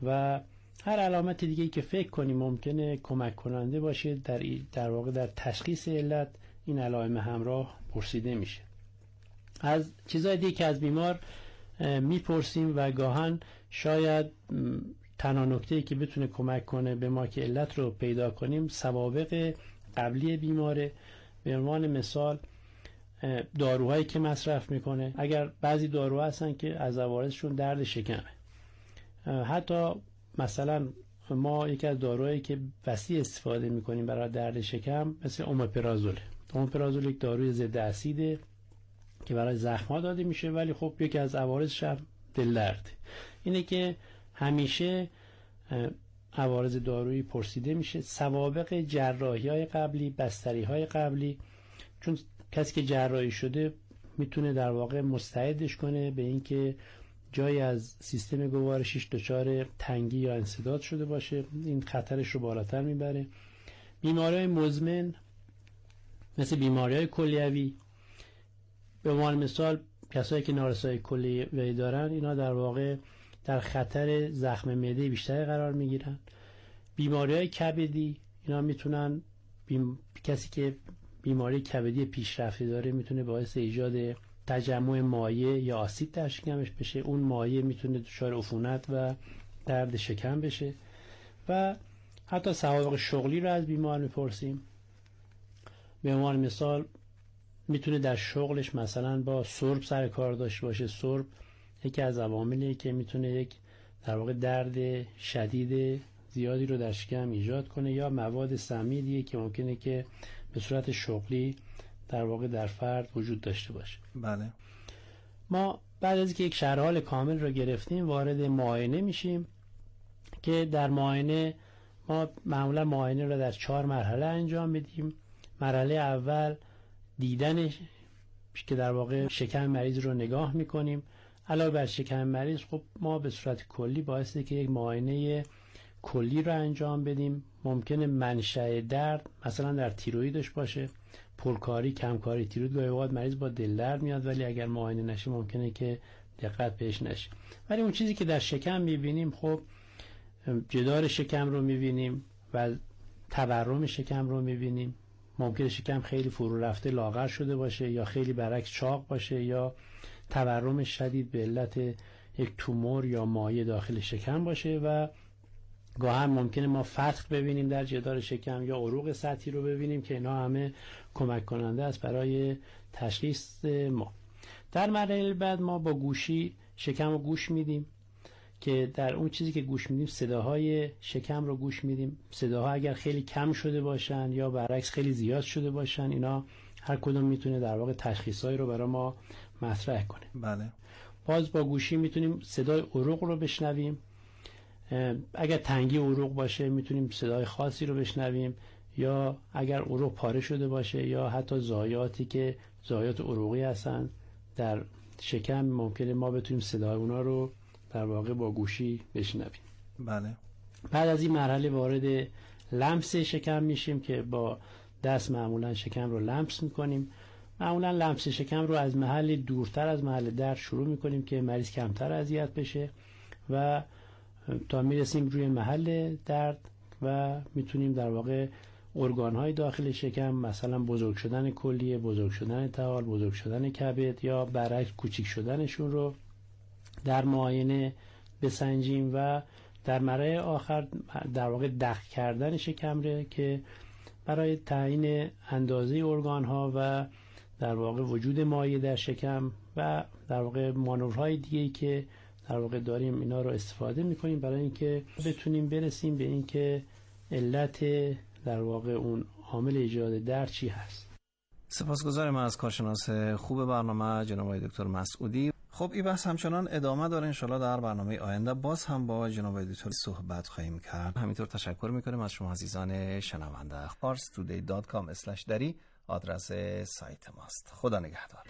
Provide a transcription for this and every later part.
و هر علامت دیگه‌ای که فکر کنیم ممکنه کمک کننده باشه در واقع در تشخیص علت، این علائم همراه پرسیده میشه. از چیزهای دیگه که از بیمار میپرسیم و گاهن شاید تنها نکته‌ای که بتونه کمک کنه به ما که علت رو پیدا کنیم سوابق قبلی بیماره. به عنوان مثال داروهایی که مصرف میکنه، اگر بعضی داروها هستن که از عوارضشون درد شکمه، حتی مثلا ما یکی از داروهایی که وسیع استفاده میکنیم برای درد شکم مثل اومپرازول. اومپرازول یک داروی ضد اسیده که برای زخم‌ها داده میشه، ولی خب یکی از عوارضش هم دل درد. اینه که همیشه عوارض دارویی پرسیده میشه، سوابق جراحی‌های قبلی، بستری‌های قبلی، چون کسی که جراحی شده میتونه در واقع مستعدش کنه به اینکه جایی از سیستم گوارشیش دچار تنگی یا انسداد شده باشه، این خطرش رو بالاتر میبره. بیماری‌های مزمن مثل بیماری‌های کلیوی، به عنوان مثال کسایی که نارسایی کلیوی دارن، اینا در واقع در خطر زخم معده بیشتری قرار میگیرن. بیماری‌های کبدی، اینا میتونن کسی که بیماری کبدی پیشرفته داره میتونه باعث ایجاد تجمع مایع یا آسید در شکمش بشه. اون مایع میتونه دچار عفونت و درد شکم بشه. و حتی سوابق شغلی رو از بیمار میپرسیم. به عنوان مثال میتونه در شغلش مثلا با سرب سر کار داشته باشه. سرب یکی از عواملیه که میتونه یک در واقع درد شدید زیادی رو در شکم ایجاد کنه، یا مواد سمی دیگه که ممکنه که به صورت شغلی در واقع در فرد وجود داشته باشه. بله. ما بعد از که یک شرح حال کامل رو گرفتیم وارد معاینه میشیم که در معاینه ما معمولا معاینه رو در 4 مرحله انجام میدیم. مرحله اول دیدنش که در واقع شکم مریض رو نگاه میکنیم. علاوه بر شکم مریض خب ما به صورت کلی باعثه که یک معاینه کلی رو انجام بدیم. ممکنه منشأ درد مثلا در تیرویدش باشه، پرکاری، کمکاری تیروید. گاهی اوقات مریض با دل درد میاد ولی اگر معاینه نشه ممکنه که دقت بهش نشه. ولی اون چیزی که در شکم میبینیم، خب جدار شکم رو میبینیم و تورم شکم رو میبینیم. ممکنه شکم خیلی فرو رفته لاغر شده باشه، یا خیلی برعکس چاق باشه، یا تورم شدید به علت یک تومور یا مایع داخل شکم باشه. و گاهن ممکنه ما فتق ببینیم در جدار شکم یا عروق سطحی رو ببینیم که اینا همه کمک کننده است برای تشخیص ما. در مرحله بعد ما با گوشی شکم رو گوش میدیم که در اون چیزی که گوش میدیم صداهای شکم رو گوش میدیم. صداها اگر خیلی کم شده باشن یا برعکس خیلی زیاد شده باشن، اینا هر کدوم میتونه در واقع تشخیصایی رو برای ما مطرح کنه. بله. باز با گوشی میتونیم صدای عروق رو بشنویم. اگر تنگی عروق باشه میتونیم صدای خاصی رو بشنویم، یا اگر عروق پاره شده باشه یا حتی ضایعاتی که ضایعات عروقی هستن در شکم ممکنه ما بتونیم صدای اونا رو در واقع با گوشی بشنویم. بله. بعد از این مرحله وارد لمس شکم میشیم که با دست معمولا شکم رو لمس میکنیم. معمولا لمس شکم رو از محل دورتر از محل درد شروع میکنیم که مریض کمتر اذیت بشه و تا میرسیم روی محل درد و میتونیم در واقع ارگان‌های داخل شکم، مثلا بزرگ شدن کلیه، بزرگ شدن طحال، بزرگ شدن کبد یا برعکس کوچیک شدنشون رو در معاینه بسنجیم. و در مرحله آخر در واقع دق کردن شکم که برای تعیین اندازه ارگان‌ها و در واقع وجود مایع در شکم و در واقع مانورهای دیگه‌ای که در واقع داریم اینا رو استفاده می‌کنیم برای اینکه بتونیم برسیم به اینکه علت در واقع اون عامل ایجاد درد چی هست. سپاسگزارم از کارشناس خوب برنامه جناب آقای دکتر مسعودی. خب این بحث همچنان ادامه داره، انشالله در برنامه آینده باز هم با جناب آقای دکتر صحبت خواهیم کرد. همینطور تشکر میکنیم از شما عزیزان شنونده. farstoday.com/dari آدرس سایت ماست. خدا نگهدار.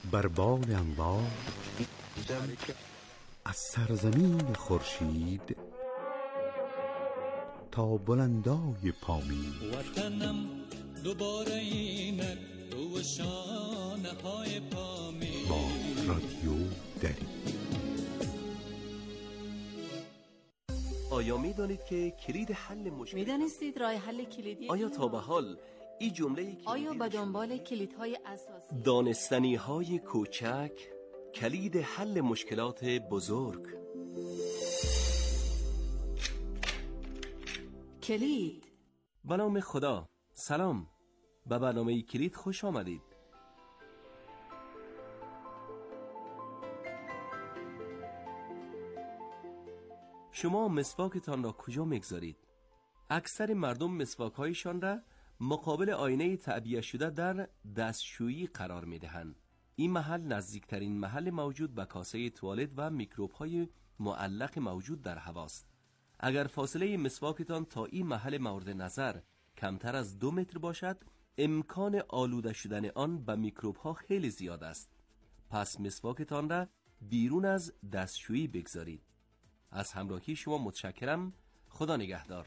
بر بال انوار از سرزمین خورشید تا بلندای پامین. وطنم دوباره اینک تو شانه های پامین. با رادیو دری. آیا میدانید که کلید حل مشکل؟ میدانستید راه حل کلیدی؟ آیا تا به حال این جمله آیا به دنبال کلیدهای اساسی؟ دانستنی های کوچک کلید حل مشکلات بزرگ. کلید. به نام خدا. سلام، به برنامه کلید خوش آمدید. شما مسواکتان را کجا میگذارید؟ اکثر مردم مسواکهایشان را مقابل آینه تعبیه شده در دستشویی قرار میدهند. این محل نزدیکترین محل موجود به کاسه توالت و میکروب‌های معلق موجود در هواست. اگر فاصله مسواکتان تا این محل مورد نظر کمتر از 2 متر باشد، امکان آلوده شدن آن به میکروب‌ها خیلی زیاد است. پس مسواکتان را بیرون از دستشویی بگذارید. از همراهی شما متشکرم. خدا نگهدار.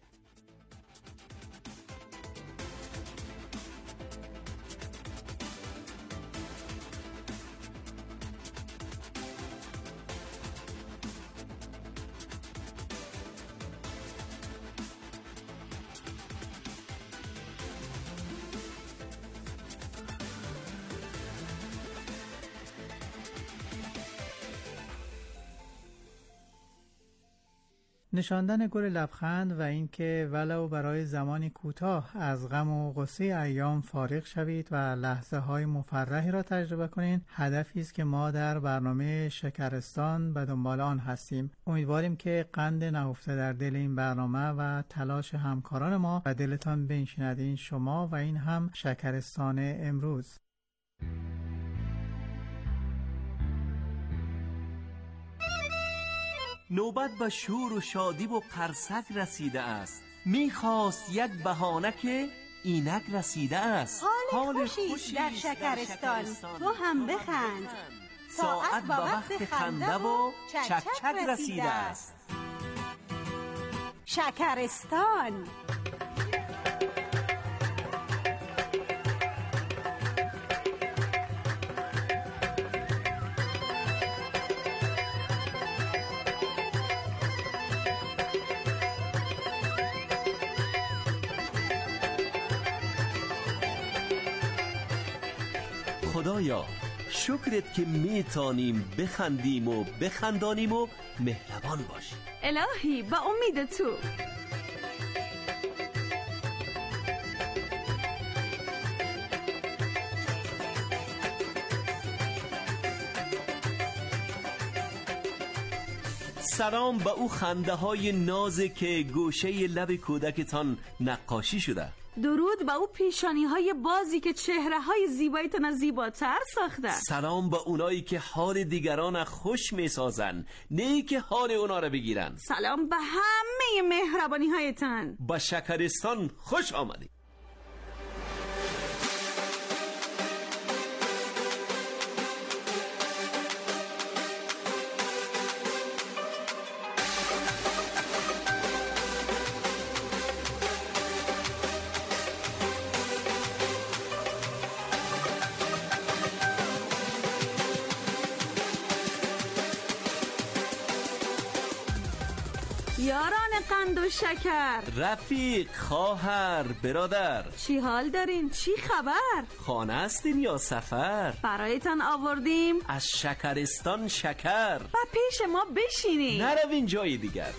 نشاندن گل لبخند و اینکه ولو برای زمانی کوتاه از غم و غصه ایام فارغ شوید و لحظه های مفرحی را تجربه کنید، هدفی است که ما در برنامه شکرستان به دنبال آن هستیم. امیدواریم که قند نهفته در دل این برنامه و تلاش همکاران ما به دلتان بنشیند. این شما و این هم شکرستان امروز. نوبت به شور و شادی و قرصک رسیده است. میخواست یک بهانه که اینک رسیده است. حال خوشی در شکرستان، تو هم بخند. ساعت به وقت خنده و چک چک رسیده است. شکرستان. خدایا شکرت که میتانیم بخندیم و بخندانیم و مهربان باشیم. الهی با امید تو. سلام به او خنده های نازه که گوشه لب کودکتان نقاشی شده. درود به او پیشانی های بازی که چهره های زیبایتان زیباتر ساخته. سلام به اونایی که حال دیگران خوش می سازن، نه که حال اونا را بگیرن. سلام به همه مهربانی هایتان. با شکرستان خوش آمدید. یاران قند و شکر، رفیق، خواهر، برادر، چی حال دارین؟ چی خبر؟ خانه هستین یا سفر؟ برایتان آوردیم از شکرستان شکر. و پیش ما بشینید، نروین جای دیگر.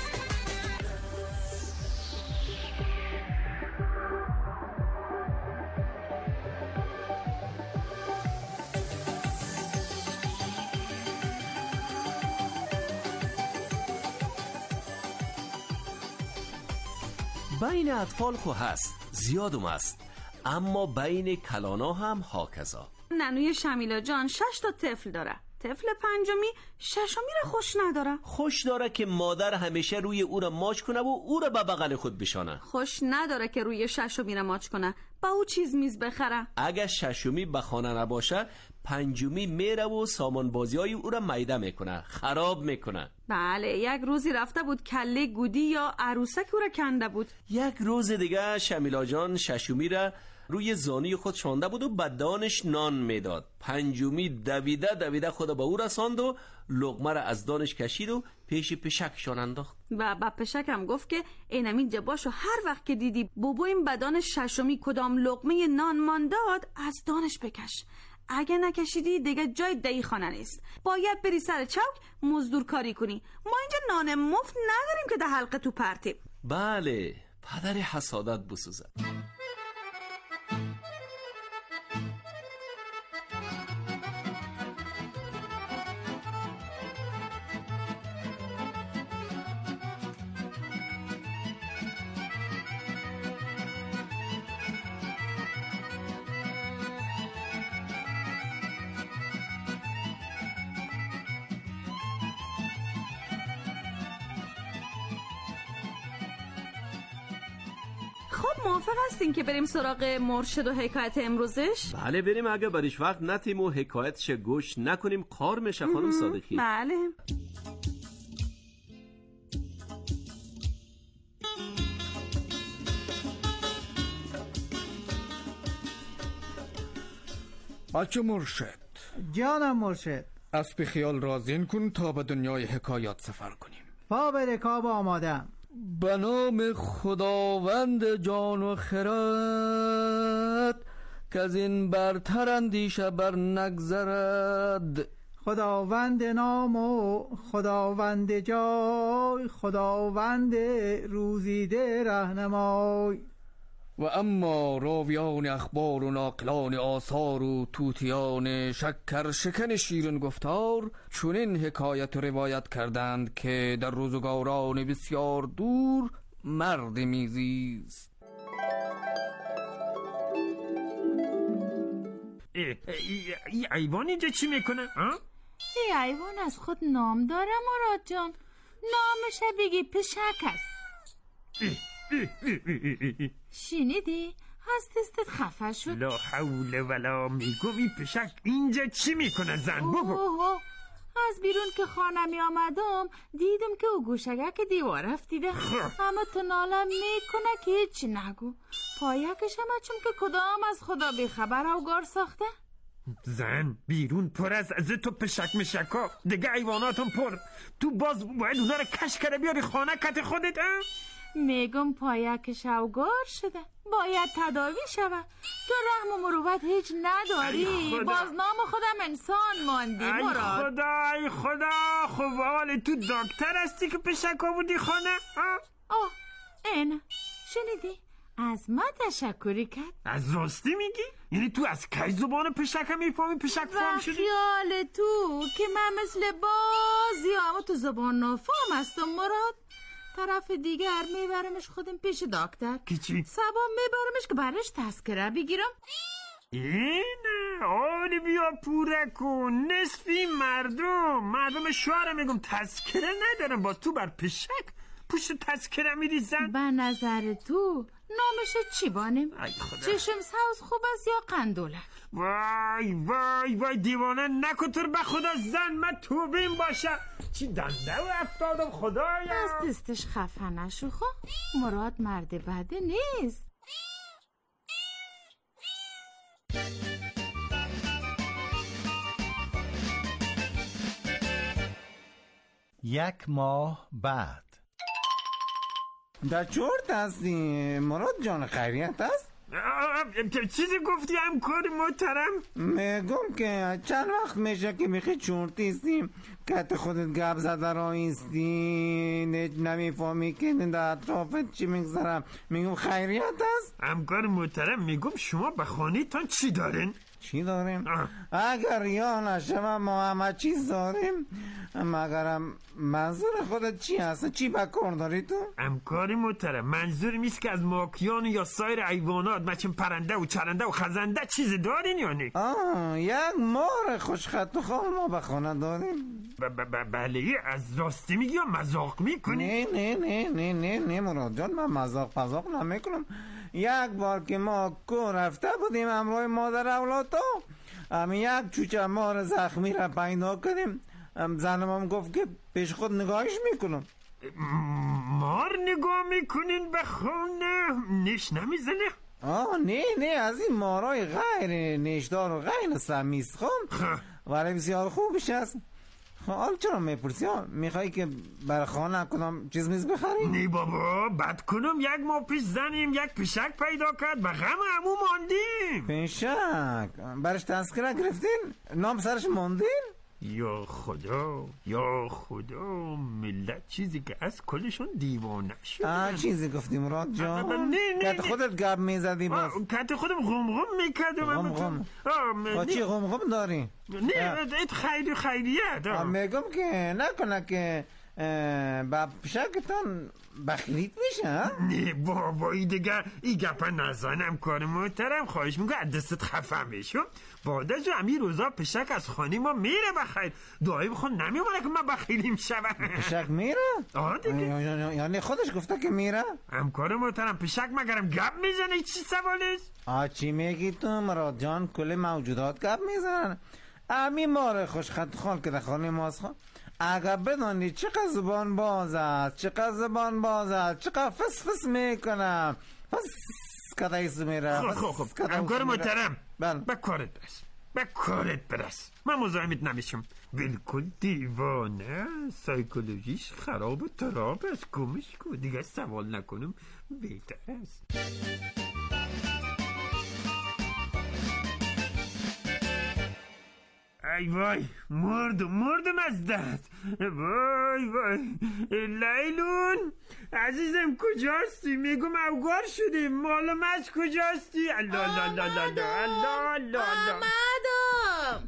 بین اطفال خو هست، زیادم است، اما بین کلانا هم هاکذا. ننوی شمیلا جان 6 تا طفل داره. طفل پنجمی ششمی را خوش نداره. خوش داره که مادر همیشه روی او را ماچ کنه و او را به بغل خود بشانه. خوش نداره که روی ششمی را ماچ کنه، با او چیز میز بخره. اگه ششمی به خانه نباشه، پنجمی میره و سامان بازی های او را میده میکنه، خراب میکنه. بله، یک روزی رفته بود کله گودی یا عروسک او را کنده بود. یک روز دیگه شمیلا جان ششمی را روی زانوی خود شانده بود و به دانش نان میداد. پنجمی دویده خود به او رساند و لقمه را از دانش کشید و پیش پشکشان انداخت و با پشک هم گفت که اینم جباشو هر وقت که دیدی بابایم به دانش ششمی کدام لقمه نان مان داد از دانش بکش. اگه نکشیدی دیگه جای دی خانه نیست، باید بری سر چوک مزدور کاری کنی. ما اینجا نان مفت نداریم که ده حلقه تو پرتیم. بله، پدر حسادت بسوزد. خب موافق هستین که بریم سراغ مرشد و حکایت امروزش؟ بله بریم، اگه برش وقت نتیم و حکایتش گوش نکنیم قار میشه خانم صادقی. بله. بچه مرشد. جانم مرشد. اسب خیال رازین کن تا به دنیای حکایات سفر کنیم. پا به رکاب آمادم. به نام خداوند جان و خرد که از این برتر اندیشه بر نگذرد. خداوند نام و خداوند جای، خداوند روزیده رهنمای. و اما راویان اخبار و ناقلان آثار و توتیان شکر شکن شیرین گفتار چنین حکایت و روایت کردند که در روزگاران بسیار دور مرد میزیست. ای ایوان اینجا چی میکنه؟ ای ایوان از خود نام داره مراد جان، نامش بگی پشک است. شنیدی؟ از دستت خفه شد. لا حول ولا، میگم این پشک اینجا چی میکنه؟ زن بگو. از بیرون که خانه می آمدم دیدم که او گوشگک دیوار افتیده، اما تو نالم میکنه که هیچ نگو. پایکش همه چون که کدام از خدا بیخبر اوگار ساخته. زن بیرون پر از تو پشک مشکا دیگه، ایواناتم پر. تو باز باید اونا رو کش کرده بیاری خانه کت خودت. میگم پایکش اوگار شده، باید تداوی شود. تو رحم و مروت هیچ نداری، باز نام خودم انسان ماندی مراد. ای خدا خوال تو دکتر هستی که پشک آوردی خانه؟ این شنیدی؟ از ما تشکری کرد. از راستی میگی؟ یعنی تو از کی زبان پشک هم میفهمی پشک فهم شدی؟ خیال تو که من مثل بازی اما تو زبان نفهم هستم مراد. طرف دیگر میبرمش خودم پیش دکتر. کی چی؟ سبا میبرمش که برش تذکره بگیرم. اینه آلی بیا پوره کن. نصفی مردم شوهر میگم تذکره ندارم، باز تو بر پشک پوشت تذکره میریزن. به نظر تو نامش چی بانیم؟ چشم سوز خوب است یا قندولک؟ وای وای وای دیوانه نکن تو به خدا زن، من توبیم باشه. چی دنده و افتادم خدایا. از دستش خفه نشو خو، مراد مرد بده نیست. یک ماه بعد. در چرت هستی مراد جان؟ خیریت است؟ چیزی گفتی همکار محترم؟ میگم که چند وقت میشه که میخی چورتیستیم که خودت گپ زده رایستی نمیفهمی که در اطرافت چی میگذرم. میگم خیریت است؟ همکار محترم میگم شما به خانه تان چی دارین؟ چی داریم؟ اگر یا نشم ما همه چیز داریم، مگرم منظور خودت چی هست؟ چی بکار داری تو؟ همکاری محترم منظور میست که از ماکیان یا سایر ایوانات مچن پرنده و چرنده و خزنده چیزی دارین یا نه؟ یک مار خوشخط و خال ما به خانه داریم. بله، از راستی میگی یا مذاق میکنی؟ نه مراد جان، من مذاق نمیکنم. یک بار که ما کو رفته بودیم همراه مادر اولاد هم یک چوچه مار زخمی را پیدا کردیم. زنم هم گفت که پیش خود نگاهش میکنم. مار نگاه میکنین به خونه؟ نیش نمیزنه؟ نه از این مارای غیر نیشدار و غیر سمیز ولی بسیار خوبش هست. حال چرا میپرسی؟ میخوایی که بر خانه کدام چیز میز بخری؟ نه بابا، بد کنم یک ماه پیش زنیم یک پشک پیدا کرد، به غم عمو ماندیم. پشک؟ برش تذکره گرفتین؟ نام سرش ماندین؟ یا خدا ملت چیزی که از کلشون دیوانه شد. چیزی گفتی مراد جان؟ کت خودت گپ میزدی باز؟ کت خودم غمغم میکردم. چی غمغم داری؟ نه خیریت میگم که نکنه که با پشکتان بخیلیت میشه. نه بابا، این دیگه این گپا نزنم کار محترم، خواهش میگم از دستت خفه میشم. بعد از همین روزا پشک از خانه ما میره بخیر، دعایی بخون نمیمونه که ما بخیلیم شود. پشک میره؟ دیگه یعنی خودش گفته که میره؟ همکار محترم، پشک مگرم گپ میزنه؟ چی سوالیست؟ چی میگی تو مراد جان؟ کل موجودات گپ میزنن. همین ماره خوشخط خال که در خانه ماست اگر بدانی چقدر زبان باز است، چقدر فس میکنم، فس کدایست میره. خب همکار محترم، به کارت برس. من مزاحمت نمیشم. بالکل دیوانه، سایکولوژیش خراب و تراب است. گمش کو دیگه سوال نکنم بهتر است. ای وای، مردم از دست. وای لیلون عزیزم کجاستی؟ میگم اوگار شدی، معلوم از کجاستی؟ الله آمدم.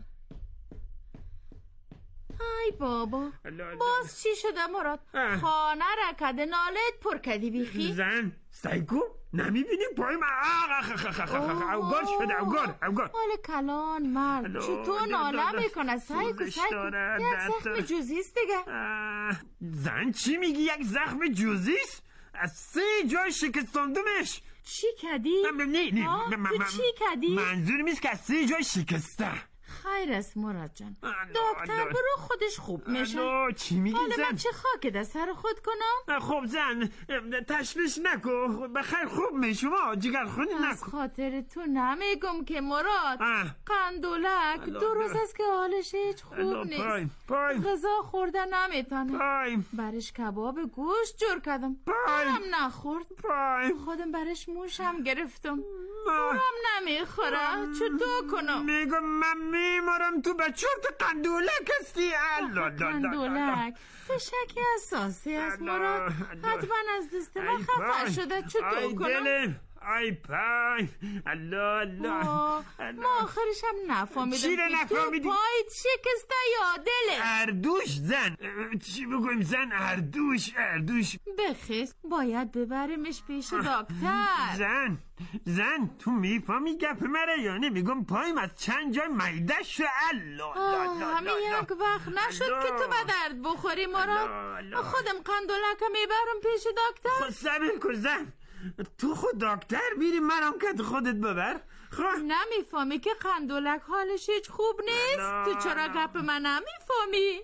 ای بابا، باز چی شده مراد؟ خانه را کده نالت پر کدی بیخی؟ زن سایکو نمیبینی پای من اوگار شده. اوگار مال کلان مرد چطور ناله میکنه؟ سایکو یک زخم جزیست دیگه. زن چی میگی؟ یک زخم جزیست؟ از 3 جای شکستاندمش. چی کدی؟ نه تو چی کدی؟ منظور نیست که از 3 جای شکسته. خیر است مراد جان، دکتر برو خودش خوب میشه. چی میگی زن؟ حالا من چه خاک در سر خود کنم؟ خب زن تشویش نکن، بخیر خوب میشم. جگر خونی نکن. از خاطر تو نمیگم که مراد. قندولک 2 روز است که حالش هیچ خوب نیست. غذا خورده نمیتونه. برش کباب گوشت جور کردم، هم نخورد. خودم برش موشم گرفتم، هم نمیخوره. چطور کنم؟ میگم من میمارم، تو به چرت قندولک هستی. قندولک فشکی اساسی است مراد، حتما از دست من خفه شده. چطور کنم؟ ای پای الله ما آخرش هم نفهمیدم چی رو نفهمیدی؟ تو پایت شکسته یا دله؟ اردوش زن. چی بگویم زن؟ اردوش بخیز باید ببریمش پیش دکتر. زن تو میفهمی گپ مره یا نه؟ میگم پایم از چند جای میده شو. همین یک وقت نشد که تو به درد بخوری مراد. خودم قندولک میبرم پیش دکتر. خود صبر کن زن، تو خود دکتر میری منم که خودت ببر. نمیفهمی که قندولک حالش هیچ خوب نیست؟ تو چرا گپ من نمیفهمی؟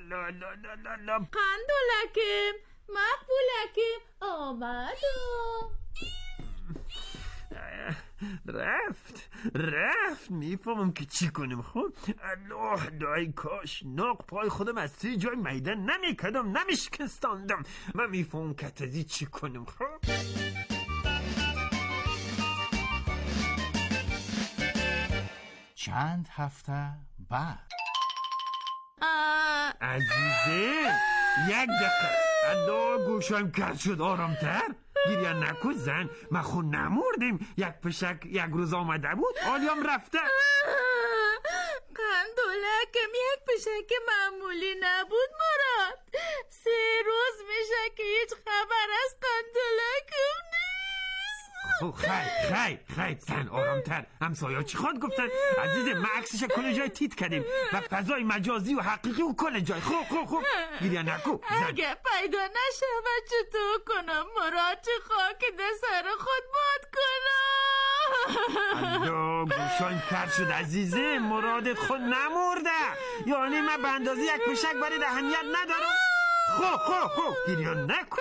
قندولکم مقبولکم آمدم. رفت میفهمم که چی کنم. خب الله دای کاش ناق پای خودم از 3 جای میدن نمیکدم، نمیشکستاندم. من میفهمم که تازی چی کنم. خب چند هفته بعد. عزیزه یک دقیقه الله گوشم کرد شد. آرامتر گریه نکن زن، من خود نمردیم. یک پشک یک روز آمده بود آلیام رفته. قندولکم یک پشک معمولی نبود مراد. 3 روز میشه که هیچ خبر از قندولکم نیست. خیر زن آرامتر. همسایا چی خواد گفتن؟ عزیزم ما عکسش کل جای تیت کردیم و فضای مجازی و حقیقی و کل جای. خوب گریه نکو زن. اگه پیدا نشه و چطور کنم؟ مراد چه خاک ده سر خود باد کنم. الله گوشان کر شد عزیزه، مرادت خود نمرده، یعنی من به اندازه یک پشک برای اهمیت ندارم. خوب گریه نکو.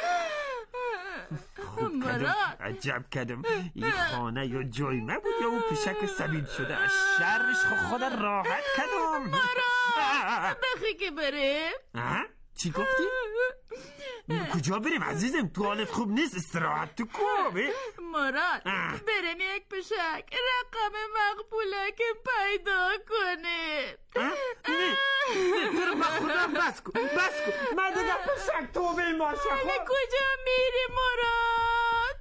مراد عجب کردم این خانه یا جای من بود یا اون پشک سبیل شده، از شرش خود راحت کردم. مراد بخی که بریم. چی گفتی؟ کجا بریم عزیزم؟ تو حالت خوب نیست، استراحت تو کوبه. مراد بریم یک پشک رقم مقبوله که پیدا کنه. نه تو رو خدا بس کن من دیگه پشک توبه ماشه. حالا کجا میری مراد؟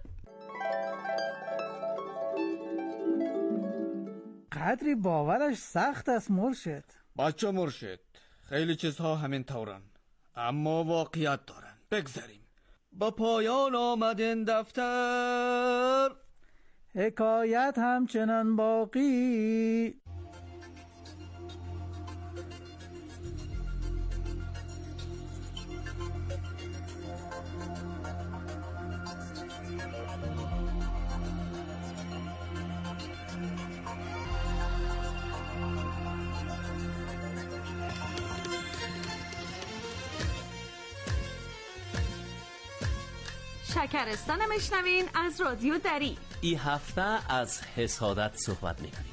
قدری باورش سخت است مرشد. بچه مرشد، خیلی چیزها همین طورن اما واقعیت دارن. بگذاریم با پایان آمد این دفتر، حکایت همچنان باقی. شکرستان مشنوین از رادیو دری. این هفته از حسادت صحبت میکنیم.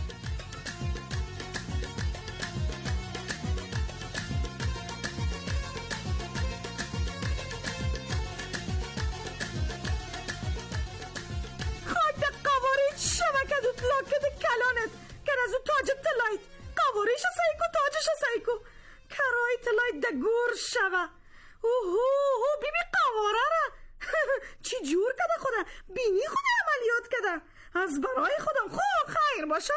خاک قواری شبکت و لاکت کلانت که از اون تاج تلایت قواریش سایکو تاجش سایکو کرای تلایت ده گور شوه. اوهو بیبی قواره را چی جور کده خودم بینی خودم عملیات کده از برای خودم. خوب خیر باشه.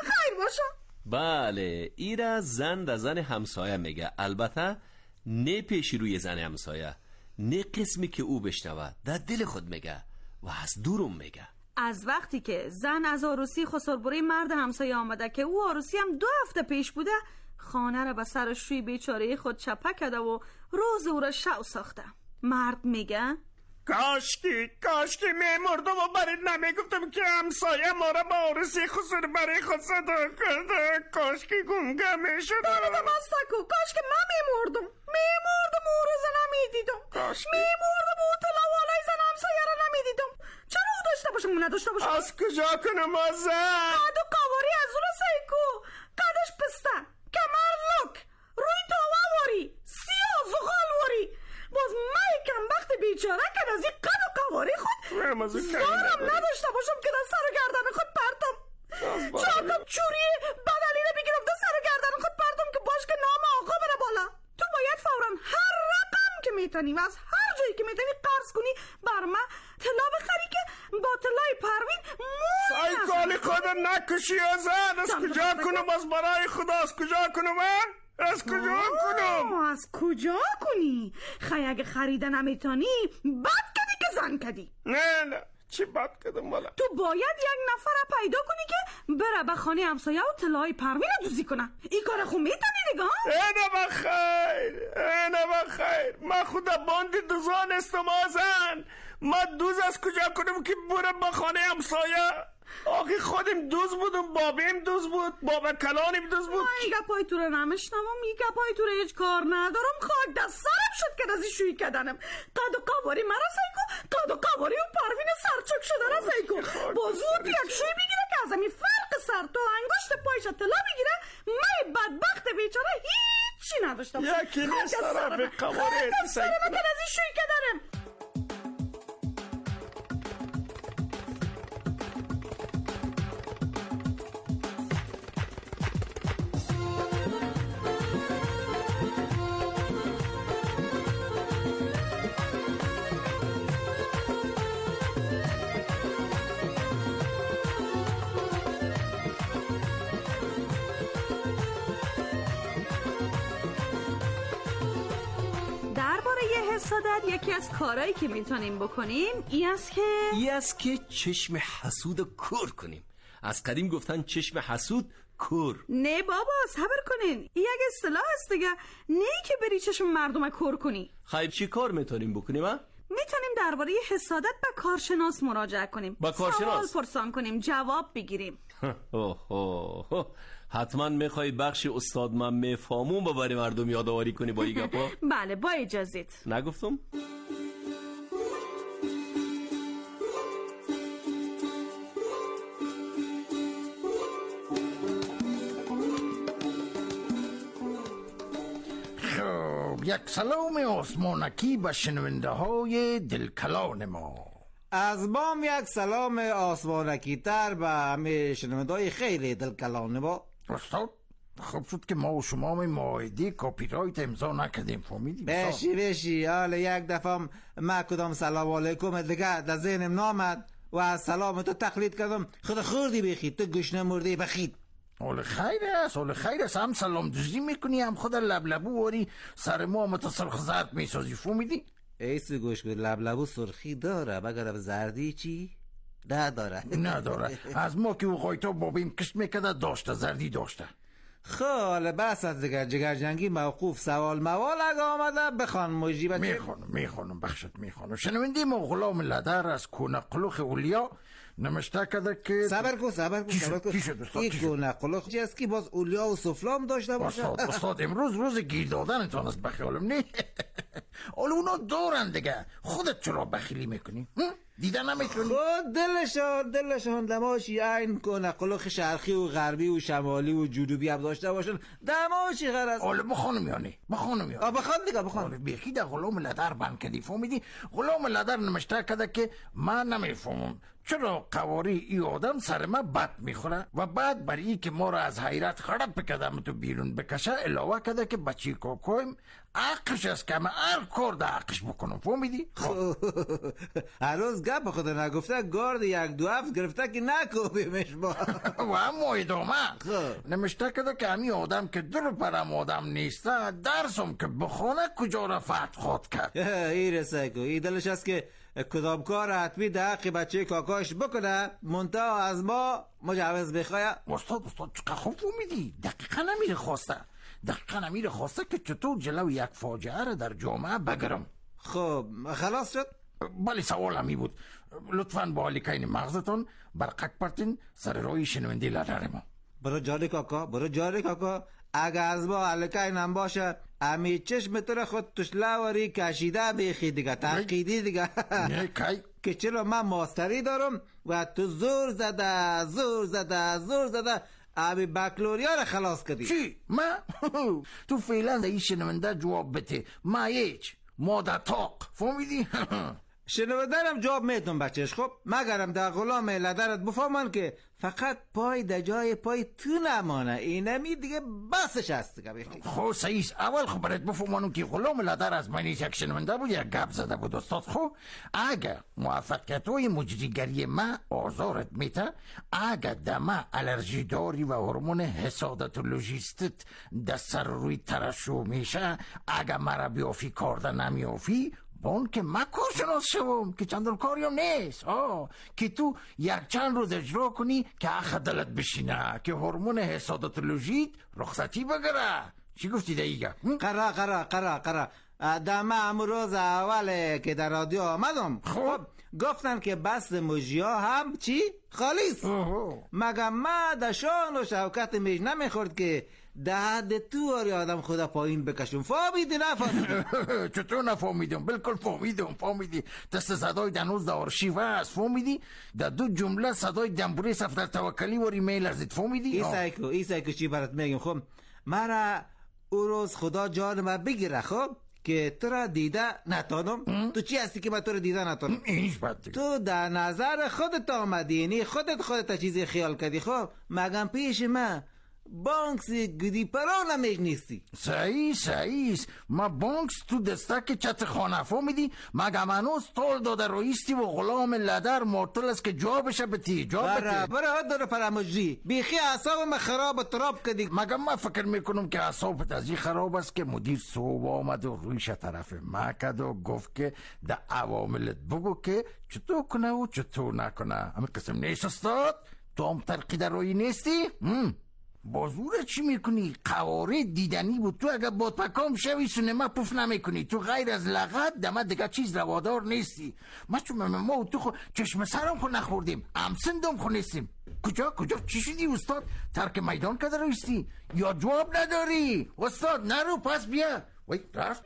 بله ایره زن ده زن همسایه میگه، البته نه پیشی روی زن همسایه، نه قسمی که او بشنوه در دل خود میگه و از دورم میگه. از وقتی که زن از عروسی خسربره مرد همسایه آمده که او عروسی هم 2 هفته پیش بوده، خانه را به سر شوی بیچاره خود چپه کده و روز او را شو ساخته. مرد میگه کاشکی میمردم و برید نمیگفتم که همسایه ما را با عروسی خسر برای خود صدا کرده. کاشکی گمگه میشد. دارده مستکو کاشکی من میمردم او روز نمیدیدم. میمردم او تلاوالای زن همسایه را نمیدیدم. چرا او داشته باشم او نداشته باشم؟ از کجا کنم از زن؟ قد و قواری از اون سایکو، قدش پسته، کمر لک، روی تاوه واری، سیاه زغال واری. باز من کم وقت بیچاره که از این قد و قواری خود زارم نداشته باشم که در سر و گردن خود پرتم. چاکم چوری بدلی رو بگیرم در سر و گردن خود پرتم که باش که نام آقا بره بالا. تو باید فوراً هر رقم که میتونی و از هر جایی که میتونی قرض کنی بر من طلا بخری که با طلای پروین سایکالی خود نکشی ازن. از کجا کنم از برای خدا؟ از کجا کنم از کجا کنی؟ خیلی اگه خریده نمیتونی بد کدی که زن کدی. نه چی بد کدم والا؟ تو باید یک نفر پیدا کنی که بره به خانه همسایه و طلای پروین رو دوزی کنه. این کار خود میتونی دیگه؟ اینه بخیر من خدا باندی دوزان استمازن. من دوز از کجا کنم که بره به خانه همسایه؟ آخی خودم دوز بودم، بابیم دوز بود، بابا کلانیم دوز بود. من این گپای تو رو نمیشنوم، این گپای تو رو هیچ کار ندارم. خاک دست سرم شد که از این شویی کردنم. قد و قواری مرا سایکو، قد و قواری و پروین سرچک شده را سایکو. بازود یک شوی بگیره که از همین فرق سر تو انگشت پایش طلا بگیره. من بدبخت بیچاره هیچی نداشتم. یکی نیست طرف قواری سایکو که از این شویی کردنم. حسادت یکی از کارهایی که میتونیم بکنیم ای است که چشم حسود کور کنیم. از قدیم گفتن چشم حسود کور. نه بابا صبر کنین، این یک اصطلاح است دیگه، نه که بری چشم مردم کور کنی. خیلی چی کار میتونیم بکنیم؟ میتونیم درباره حسادت به کارشناس مراجعه کنیم، با کارشناس سوال پرسان کنیم، جواب بگیریم. حتما میخوای بخش استاد من میفهمون ببری مردم یادآوری کنی با این گپا؟ بله با اجازت. نگفتم؟ یک سلام آسمانکی به شنونده های دلکلان ما. از بام یک سلام آسمانکی تر به همه شنونده های خیلی دلکلان ما. استاد خوب شد که ما و شما معاهده کپی رایت امضا نکردیم، فهمیدیم؟ بشی حالا یک دفعه ما کدام سلام علیکم دیگه در ذهنم نامد و از سلام تو تقلید کردم، خود خوردی بخید، تو گشنه مردی بخید. حال خیر است، هم سلام دوزی میکنی هم خود لبلبو واری سر ما متصرخ زرد میسازی، فهمیدی؟ ایسو گوش کن، لبلبو سرخی داره مگر زردی چی؟ نداره. از ما که اوقای تو بابیم کشت میکده داشته، زردی داشته. خاله بس از دیگر جگر جنگی موقوف سوال موال اگه آمده بخوان مجیبت. میخوانم بخشت میخوانم. شنوندی ما غلام لدر از کونه قلوخ اولیا نمشته کده که صبر کن این کونه قلوخ چی است که باز اولیا و سفلام داشته باشه؟ استاد امروز روز گیر دادنتان است بخیالم، نه؟ حالا اونا دارن دیگه، خودت چرا بخیلی میکنی؟ دیده نمیتونی؟ خود دلشان دماشی این کنه قلوخ شرقی و غربی و شمالی و جنوبی هم داشته باشن، دماشی غرض. حالا بخوانم یعنی بخوان بیخی در غلام لدر بند کدی، فهمیدی؟ غلام لدر نمشته کده که من نمیفهمم چرا قواری ای آدم سر ما بد میخوره و بعد برای ای که ما را از حیرت خراب بکدم تو بیرون بکشه الهوه کده که بچی کوکویم عقش از که هر کار ده عقش بکنم، فهمیدی؟ هنوز گپ خدا نگفته گارد یک دو هفت گرفته که نکوبیمش با و اما ادامه نمشته کده که همی آدم که در پرم آدم نیسته درسم که بخونه کجا را فتح خواد کرد. ای رسه که ای دلش است که کدام کار حتمی در حق بچه کاکاش بکنه منتها از ما مجوز بخواه. استاد چقدر خوب فهمیدی، دقیقا نمیره خواسته که چطور جلو یک فاجعه را در جامعه بگرم. خب خلاص شد؟ بله سوال همی بود، لطفاً با حالیکین مغزتون برقک پرتین سر روی شنوندی لدر ما. برو جاری کاکا اگه از با حالیکین هم باشه امی چشم تو را خود تشلاوری کشیده بیخی دیگه تحقیدی دیگه که چرا من ماستری دارم و تو زور زده امی بکلوریا را خلاص کردی. چی؟ من؟ تو فعلا این شنونده جواب بده، ما هیچ مادر تاق، فهمیدی؟ شنوندرم جواب میتون بچهش. خب مگرم در غلام لدرت بفهمن که فقط پای در جای پای تو نمانه، اینمی دیگه بسش هست. خب سعیس اول خب برات بفهمانم که غلام لدر از من یک شنونده بود، یک گپ زده بود استاد. خب اگر موفقیت های مجریگری ما آزارت میته، اگر دما الرژی داری و هورمون حسادتولوژیستت دستر روی ترشو میشه، اگر مرا بیافی کارده نمیافی بان که من کارشناس شوم که چندان کاریم نیست، که تو یک چند روز اجرا کنی که اخ دلت بشینه که هورمون حسادتولوژیت رخصتی بگیره. چی گفتی دیگه؟ قرار دم امروز اول که در رادیو آمدم خب گفتن که بس مجیا هم چی؟ خالیست. مگه ما در شان و شوکت میش نمیخورد که ده تو آری آدم خدا پایین بکشم. فهمیدی نفهمیدی؟ چطور نفهمیدم؟ بالکل فهمیدی. دست صدای دنوز دار شیوه است، فهمیدی؟ در دو جمله صدای دنبوری سفتر توکلی وری میلرزید، فهمیدی؟ ایسای که چی برات میگم. خب مرا او روز خدا جان ما بگیره خب که تو را دیده نتانم. تو چی هستی که من تو را دیده نتانم؟ اینش بد دیگه. تو در نظر خودت آمدی، یعنی خودت چیزی خیال کردی. خب مگم پیش من بانکس گدی پرانمش نیستی. صحیح ما بانکس تو دستک چت خانفو میدی مگه منوز طول داده رویستی و غلام لدر مرتل است که جوابش بتی برای داره پرمجری بیخی اعصاب ما خراب تراب کدی. مگه ما فکر میکنم که اعصابت از این خراب است که مدیر صبح آمد و رویش طرف ما کد و گفت که ده عواملت بگو که چطور کنه و چطور نکنه. همه قسم نیست استاد؟ تو هم ترقی در روی نیستی؟ بازوره چی میکنی؟ قواره دیدنی بود. تو اگر بادپکام شوی سینما پوف نمیکنی. تو غیر از لغت دمه دیگه چیز روادار نیستی. ما و تو خو چشم سرم خو نخوردیم، امسندم خو نیستیم. کجا چی شدی استاد؟ ترک میدان کده رویستی یا جواب نداری؟ استاد نرو پس بیا. وای رفت.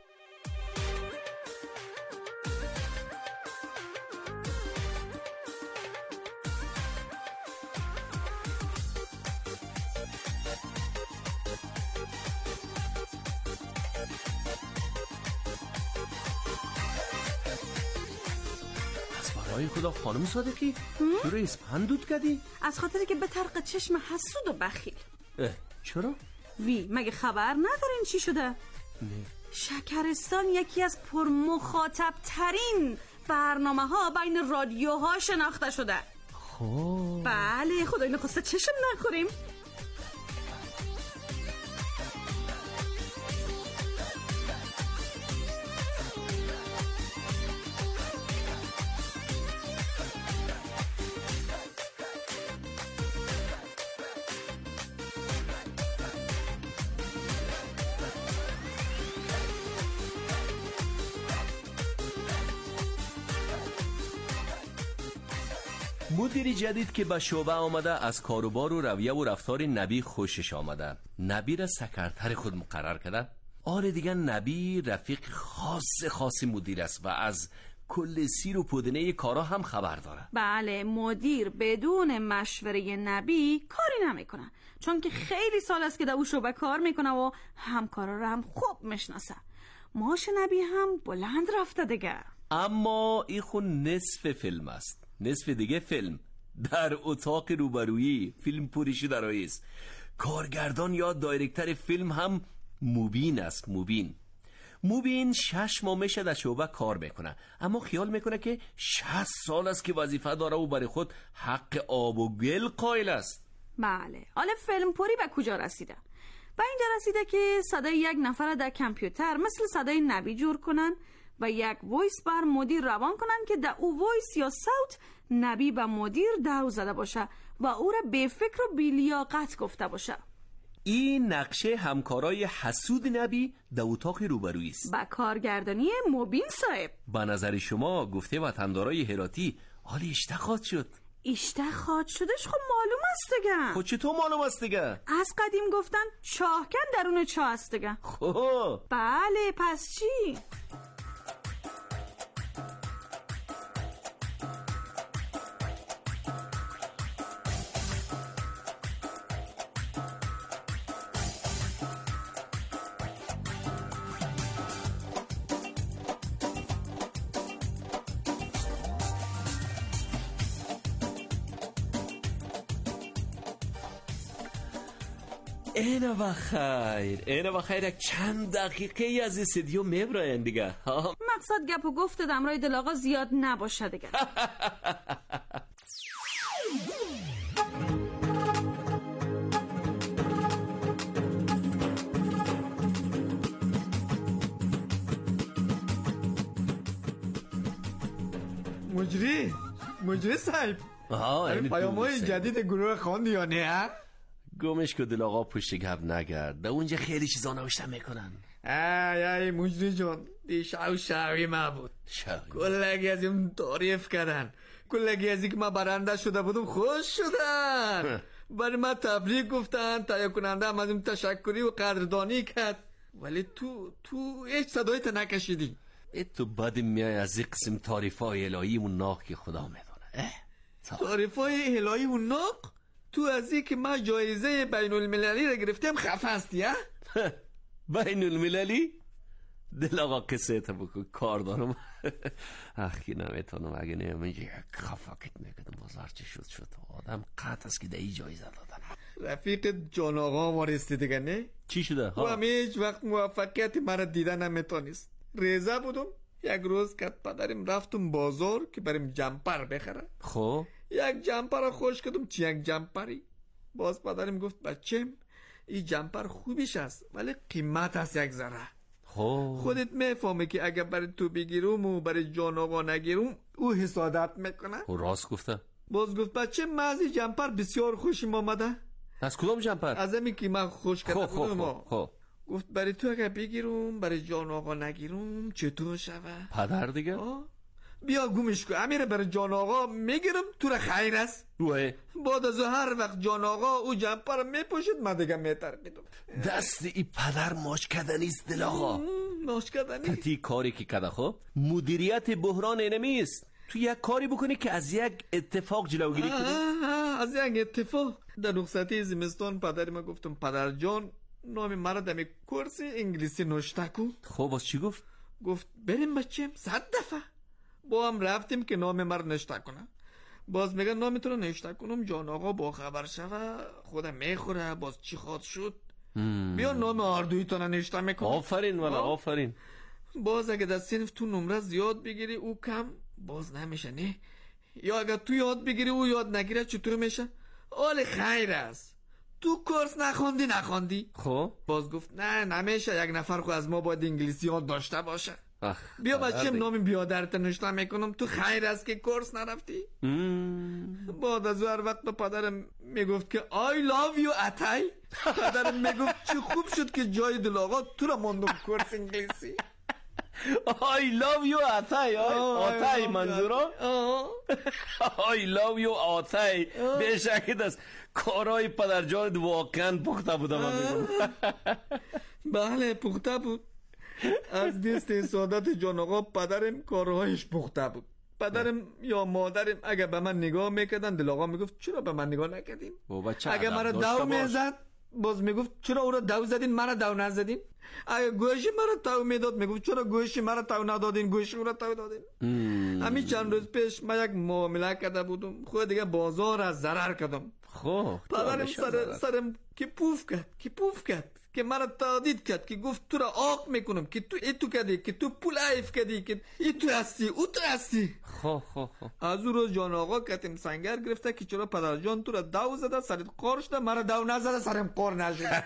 ای خدا خانم صادقی چرا اسپندود کردی؟ از خاطری که به طرق چشم حسود و بخیل. چرا؟ وی مگه خبر ندارین چی شده؟ نه. شکرستان یکی از پرمخاطب ترین برنامه ها بین رادیوها شناخته شده. خب بله خدا اینو خواسته چشم نخوریم. مدیر جدید که به شعبه آمده از کاروبار و رویه و رفتار نبی خوشش آمده. نبی را سکرتر خود مقرر کرده. آره دیگه نبی رفیق خاص مدیر است و از کل سیر و پودنه کارا هم خبر داره. بله مدیر بدون مشوره نبی کاری نمیکنه، چون که خیلی سال است که در او شعبه کار میکنه و همکارا رو هم خوب میشناسه. معاش نبی هم بلند رفته دیگه. اما این خود نصف فیلم است. نصف دیگه فیلم در اتاق روبرویی فیلم پوریشی درایی است. کارگردان یا دایرکتر فیلم هم موبین است. موبین 6 ماه میشه در شعبه کار میکنه، اما خیال میکنه که 60 سال است که وظیفه داره و برای خود حق آب و گل قائل است. بله حالا فیلم پوری به کجا رسیده؟ به اینجا رسیده که صدای یک نفر در کامپیوتر مثل صدای نبی جور کنن و یک وایس بر مدیر روان کنن که در او وایس یا صوت نبی به مدیر دعو زده باشه و او را بی فکر و بی لیاقت گفته باشه. این نقشه همکارای حسود نبی در اتاق روبرویی است. با کارگردانی موبین صاحب. به نظر شما گفته وطندارای هراتی حال اشتخاط شد؟ اشتخاط شدش خب معلوم است دیگه. خب چطور معلوم است دیگه؟ از قدیم گفتن چاهکن درون چاه است دیگه. خب بله پس چی؟ اینا بخیر چند دقیقه از استودیو میبراین دیگه. مقصد گپ و گفت دمرای دل آقا زیاد نباشه دیگه. مجری صاحب پیام‌های جدید گروه خواندی یا نه؟ گمش که دل آقا پشت گپ نگرد، به اونجا خیلی چیزا نوشته میکنن. ای مجری جان دیشب شعبی ما بود. کلگی از این تعریف کردن، کلگی از این که ما برنده شده بودم خوش شدن. برای ما تبریک گفتن، تهیه کننده هم از این تشکری و قدردانی کرد، ولی تو هیچ صدایت نکشیدی. تو بعد میای از این قسم تعریفای الهی اون ناق که خدا میدونه. تعریفای الهی اون ناق؟ تو از این که ما جایزه بین المللی را گرفتیم خفه هستی ها؟ بین المللی؟ دل آقا قصه تا بکن کار دارم. اخی نمیتونم اگه نیم یک خفاکت میکردم بازار چه شد آدم قطع است که ده ای جایزه دادن. رفیق جان آقا ما رسید دیگه نه؟ چی شده؟ او همه هیچ وقت موفقیت مرا دیدن نمیتونست. ریزه بودم، یک روز که پدرم رفتم بازار که بریم جمپر بخره. خب یک جمپر رو خوش کردم. چی یک جمپری؟ باز پدرم گفت بچم این جمپر خوبیش است ولی قیمت است یک ذره. خودت میفهمی که اگر برای تو بگیرم و برای جان آقا نگیرم او حسادت میکنه. او راست گفته. باز گفت بچه مازی جمپر بسیار خوشم آمده. از کدام جمپر؟ از همین که من خوش کرده بودم. گفت برای تو اگر بگیرم برای جان آقا نگیرم چطور شوه؟ پدر دیگه؟ بیا گمش کن. امیره برای جان آقا میگیرم تو را خیر است. بعد از هر وقت جان آقا او جمپر میپوشید من دیگه میترقیدم. دست ای پدر ماش کردنیست دل آقا. ماش کردنی؟ تی کاری که کده خب مدیریت بحران اینمیست. تو یک کاری بکنی که از یک اتفاق جلوگیری کنی. از یک اتفاق. در رخصتی زمستان پدر ما گفتم پدر جان نام مرا دمی کورس انگلیسی نوشته کن. خب باز چی گفت؟ گفت بریم بچم 100 دفعه. با هم رفتیم که نام مرا نوشته کنه. باز میگه نام تو رو نوشته کنم جان آقا با خبر شوه خودم میخوره. باز چی خواد شد؟ بیا نام آردوی تو رو نوشته میکنم. آفرین والا آفرین. باز اگه در صنف تو نمره زیاد بگیری او کم باز نمیشه نه؟ یا اگه تو یاد بگیری او یاد نگیره چطور میشه؟ آل خیر است. تو کورس نخوندی؟ خب باز گفت نه نمیشه. یک نفر خود از ما باید انگلیسی یاد داشته باشه. بیا بچم نام بیادرت نوشته میکنم. تو خیر است که کورس نرفتی؟ بعد از هر وقت پدرم میگفت که I love you عطای. پدرم میگفت چه خوب شد که جای دل آقا تو را ماندم کورس انگلیسی. I love you عطای. عطای منظورم I love you عطای. بشکید است کارهای پدر جانت واقعا پخته بودم. بله پخته بود. از دست سعادت جان آقا پدرم کارهایش پخته بود. پدرم یا مادرم اگه به من نگاه میکردن دل آقا میگفت چرا به من نگاه نکردین؟ اگه مرا دو میزد باز میگفت چرا او را دو زدین مرا دو نزدین؟ اگه گوشی مرا تو میداد میگفت چرا گوشی مرا تو ندادین گوشی او را تو دادین؟ همین چند روز پیش من یک معامله کرده بودم خود دیگه بازار از ضرر کردم. خب پدرم سرم که پوف کرد که مرا تهدید کرد که گفت تو را آق میکنم که تو ایتو کردی که تو پول عیف کردی که ایتو هستی او تو هستی. خب از او روز جان آقا کتیم سنگر گرفته که چرا پدر جان تو را دو زده سرت قار شده مرا دو نزده سرم قار نشده.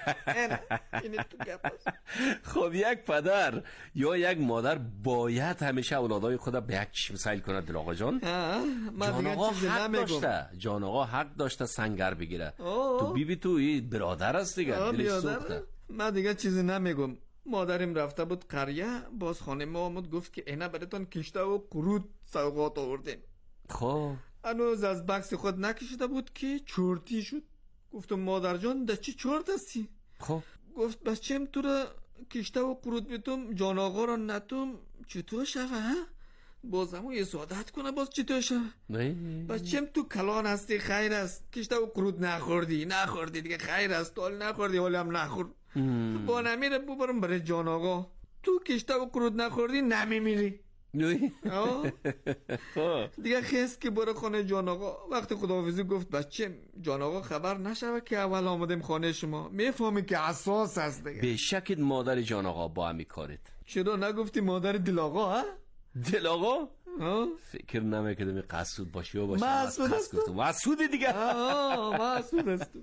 خب یک پدر یا یک مادر باید همیشه اولادای خود به یک چیز مسائل کنه دل آقا جان. جان آقا حق داشته سنگر بگیره. تو بیبی توی برادر است دیگه دلش سوخته. من دیگه چیزی نمیگم. مادرم رفته بود قریه باز خانه ما آمد گفت که اینا براتون کشته و قرود سوغات آوردیم. خب هنوز از بکس خود نکشیده بود که چورتی شد. گفتم مادر جان در چی چورت هستی؟ خب گفت بچم تو را کشته و قرود بیتم جان آقا را نتم چطور شوه ها؟ باز همون یه سعادت کنه باز چطور شوه؟ بچم تو کلان هستی خیر است کشته و قرود نخوردی دیگه خیر است حال نخوردی حال هم نخور. با نمیره ببرم برای جان آقا. تو کشته و قرود نخوردی نمیمیری. دیگه خیست که برو خانه جان آقا. وقتی خداحافظی گفت بچه جان آقا خبر نشوه که اول آمدیم خانه شما میفهمی که اساس هست دیگه. به شکل مادر جان آقا با همی کارت. چرا نگفتی مادر دل آقا ها؟ دل آقا؟ فکر نمیکردم قصود باشی و باشی. مسعود دیگه. مسعود است.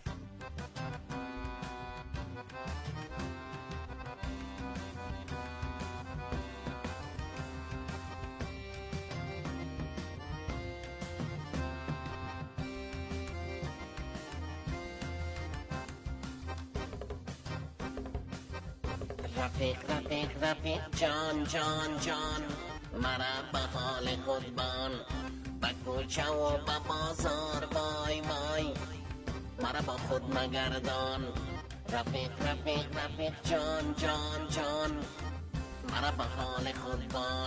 رفیق جان مرا به حال خود بان به کوچه و به بازار وای مرا با خود مگردان. رفیق جان مرا به حال خود بان.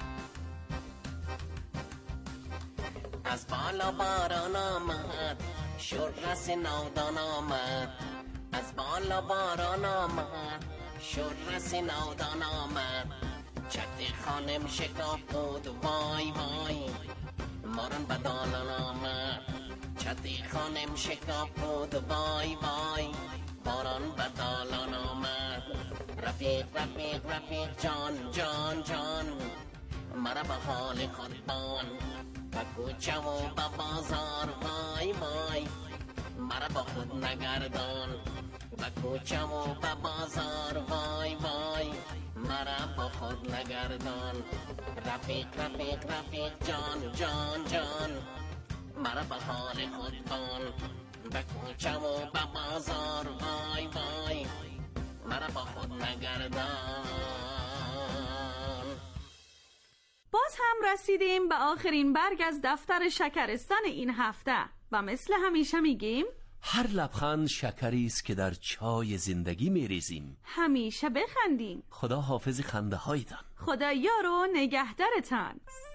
از بالا باران آمد شوررس نودان آمد از بالا باران آمد شوررس نودان آمد چت خانم شکاف بود وای وای باران بدالان آمد چت خانم شکاف بود وای وای باران بدالان آمد رفیق رفیق رفیق جان جان جان مرا به حال خود بان به کوچه و به بازار وای وای مرا با خود نگردان به کوچه و به بازار وای وای مرا با خود نگردان رفیق رفیق رفیق جان جان جان مرا به حال خود بان به کوچه و به بازار وای وای مرا با خود نگردان. باز هم رسیدیم به آخرین برگ از دفتر شکرستان این هفته و مثل همیشه میگیم هر لبخند شکری است که در چای زندگی میریزیم. همیشه بخندین. خدا حافظ خنده هایتان. خدا یار و نگهدارتان.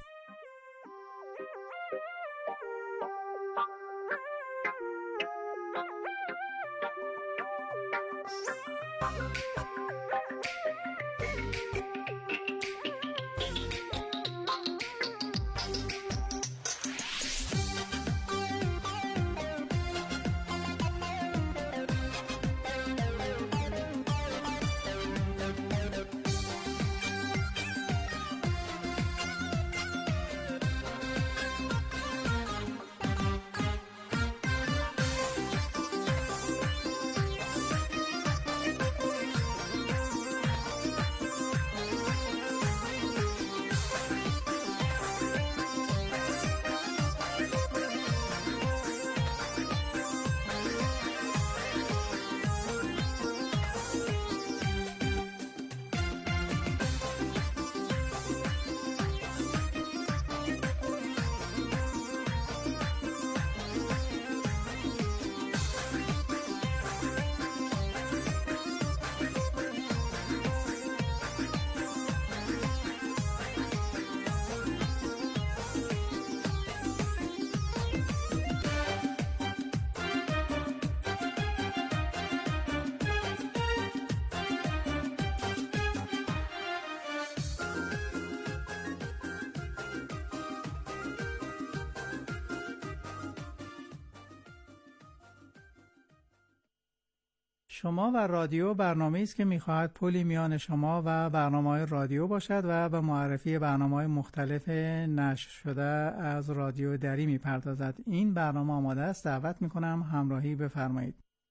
شما و رادیو برنامه‌ای است که می‌خواهد پلی میان شما و برنامه‌های رادیو باشد و به معرفی برنامه‌های مختلف نشر شده از رادیو دری می‌پردازد. این برنامه آماده است. دعوت می‌کنم همراهی بفرمایید.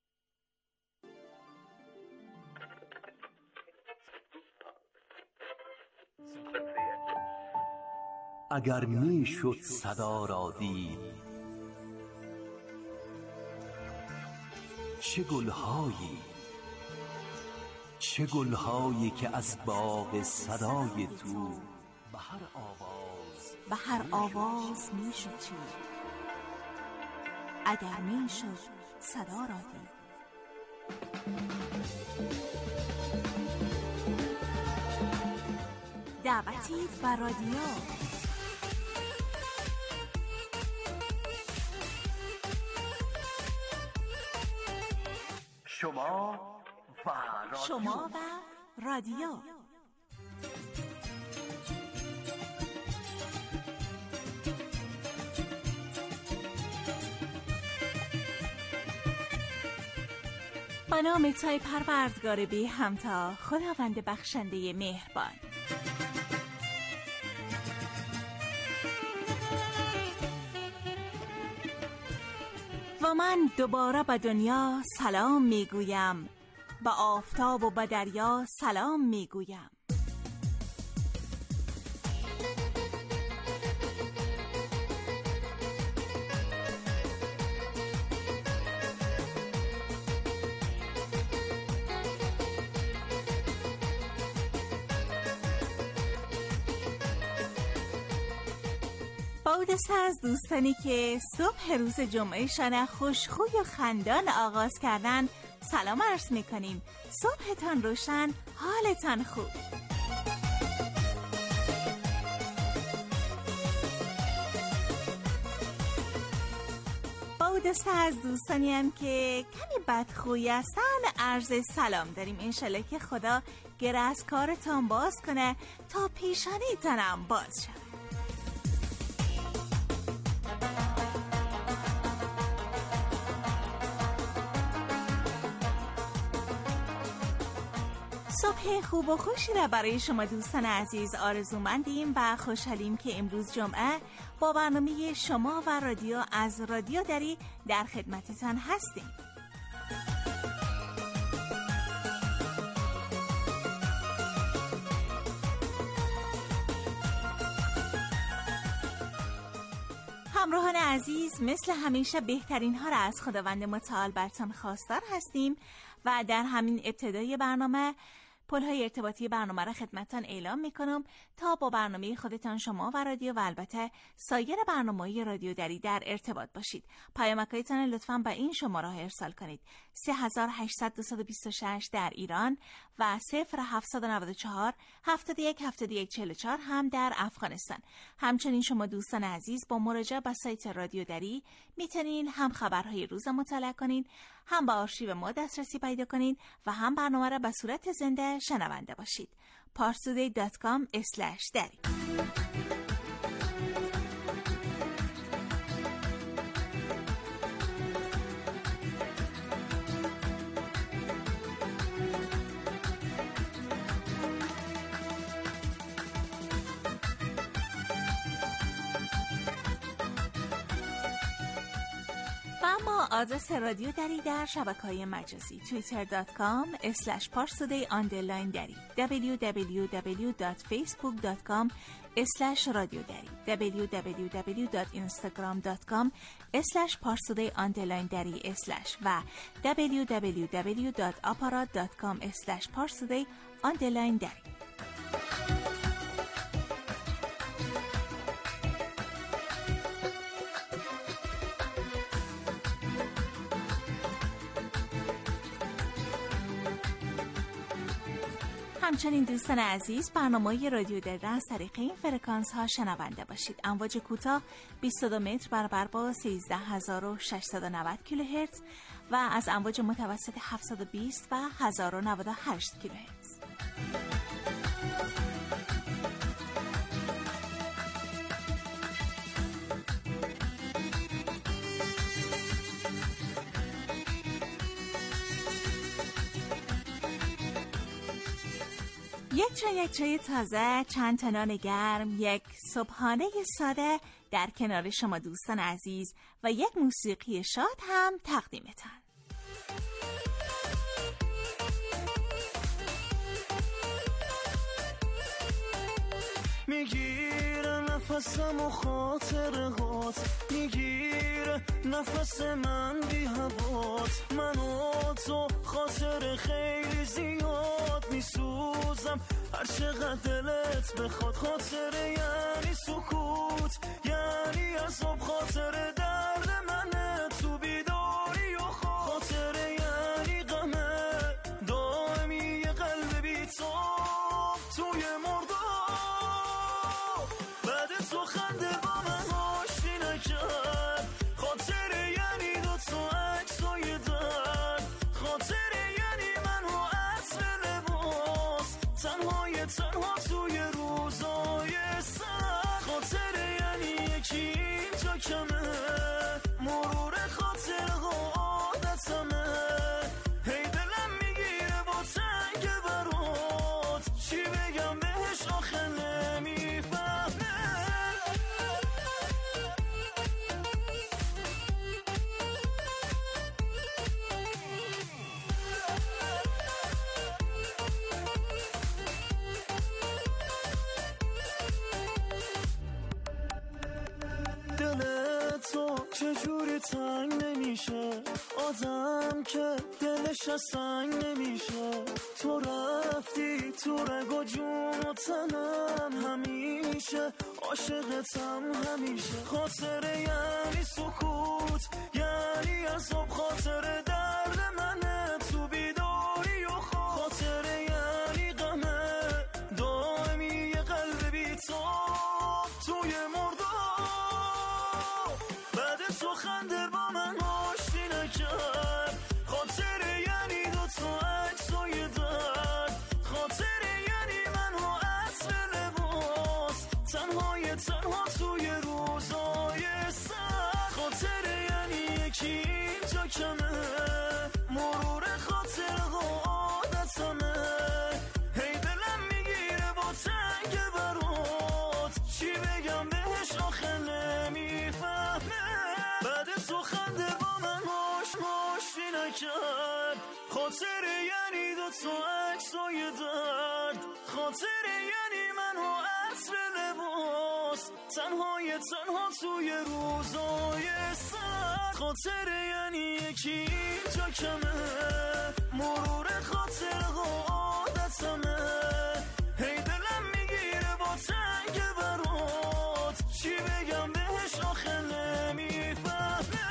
اگر میشد صدا را دید چه گلهایی که از باغ صدای تو به هر آواز میشد چید اگر میشد صدا را دید. دعوتی بر رادیو. شما و رادیو. به نام تای پروردگار بی همتا، خداوند بخشنده مهربان. و من دوباره به دنیا سلام میگویم، به آفتاب و به دریا سلام میگویم. با دسته از دوستانی که صبح روز جمعهشان خوشخوی و خندان آغاز کردن سلام عرض میکنیم. صبحتان روشن، حالتان خوب. با دسته از دوستانیم که کمی بدخوی هستن عرض سلام داریم. انشالله که خدا گره از کارتان باز کنه تا پیشانیتانم باز شد. صبح خوب و خوشی را برای شما دوستان عزیز آرزومندیم و خوشحالیم که امروز جمعه با برنامه شما و رادیو از رادیو دری در خدمتتان هستیم. همراهان عزیز، مثل همیشه بهترین ها را از خداوند متعال برتان خواستار هستیم و در همین ابتدای برنامه پل‌های ارتباطی برنامه را خدمتتان اعلام می‌کنم تا با برنامه خودتان شما و رادیو و البته سایر برنامه‌های رادیو دری در ارتباط باشید. پیامک‌هایتان لطفاً به این شماره ارسال کنید: 3800 در ایران و 0794 71 71 44 هم در افغانستان. همچنین شما دوستان عزیز با مراجعه به سایت رادیو دری میتونین هم خبرهای روز مطالعه کنین، هم به آرشیو ما دسترسی پیدا کنین و هم برنامه را به صورت زنده شنونده باشید. parstoday.com/dari. ما آدرس رادیو دری در شبکه‌های مجازی twitter.com/parstoday_dari www.facebook.com/radiodari www.instagram.com/parstoday_dari و www.aparat.com/parstoday_dari. همچنین دوستان عزیز برنامه‌های رادیو دری از طریق این فرکانس ها شنونده باشید. امواج کوتاه 22 متر برابر با 13690 کیلوهرتز و از امواج متوسط 720 و 1098 کیلوهرتز. یک چای تازه، چند تا نان گرم، یک صبحانه ساده در کنار شما دوستان عزیز و یک موسیقی شاد هم تقدیمتان. میگیره نفسم و خاطرهات، میگیره نفس من بی هوات، من و تو خاطر خیلی زیاد میسوزم هر چقدر دلت بخواد. خاطر یعنی سکوت، یعنی عذاب، خاطر درد منه تو بیداری و خواب، خاطر یعنی غمه دائمی یه قلب بی‌تاب توی مرداب. بعد تو خنده با من آشتی نکرد، خاطر یعنی دوتا عکسای درد، خاطر یعنی من و عطر لباس، تنها توی روزای سر، خاطر یعنی یکی اینجا کمه، مرور خاطر عادتمه، هی دلم میگیره با تنگ برات، چی بگم بهش آخه نمیفهمه. دل تو چجوری تنگ نمیشه، آدم که دلش از سنگ نمیشه، تو رفتی تو رگ و جون و تنم، همیشه عاشقتم همیشه، خاطر یعنی سکوت، یعنی عذاب، خاطر درد منه تو بیداری و خواب، خاطر یعنی غمه دائمی یه قلب بی‌تاب توی مرداب. بعد تو خنده با من اینجا کمه، مرور خاطر عادتمه، هی دلم میگیره با تنگ برات، چی بگم بهش آخه نمیفهمه، بعد تو خنده با من ماشی نکرد، خاطر یعنی دو تا عکسای درد، خاطر یعنی من و عطر لباس، تنها توی روزای سرد، خاطر یعنی یکی اینجا کمه، مرور خاطر عادتمه، هی دلم میگیره با تنگ برات، چی بگم بهش آخه نمیفهمه.